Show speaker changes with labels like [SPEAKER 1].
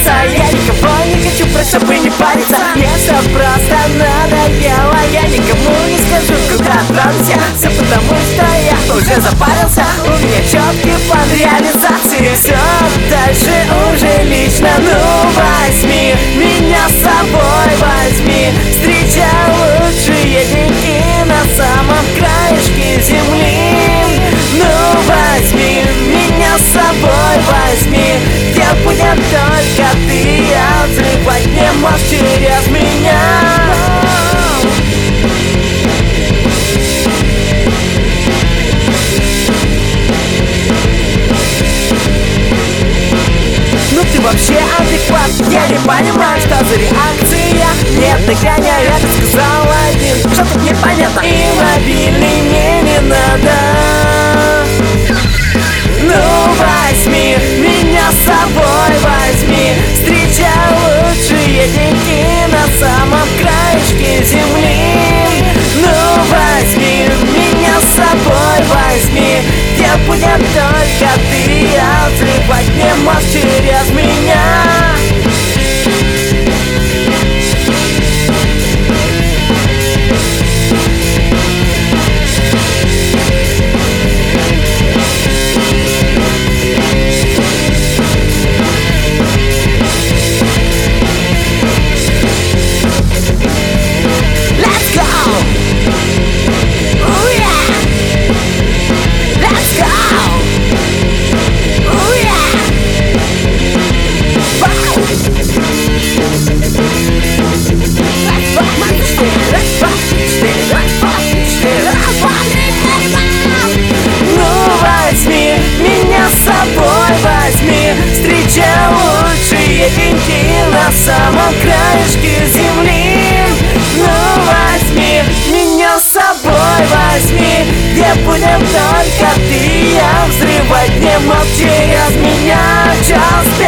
[SPEAKER 1] нравится. Я никого не хочу, просто чтобы не париться. Мне все просто надоело. Я никому не скажу, куда отправился. Все потому, что я уже запарился. У меня четкий план реализации. Все дальше уже лично. Ну возьми меня с собой, возьми. Встречай лучшие деньги на самом краешке земли. Ну возьми меня с собой, возьми. Где будет только ты, а взрывать не можешь через меня. Ну ты вообще адекват, я не понимаю, что за реакция. Нет, догоняю, я же сказал один. Что тут непонятно? И мобильный мне не надо. Ну возьми меня с собой, возьми. Встречай лучшие деньги на самом краешке земли. Ну возьми меня с собой, возьми. Где будет только ты, а взрывать не можешь через меня. Встречай лучшие деньги на самом краешке земли. Ну возьми меня с собой, возьми. Где будем только ты, а взрывать не мог через меня. Just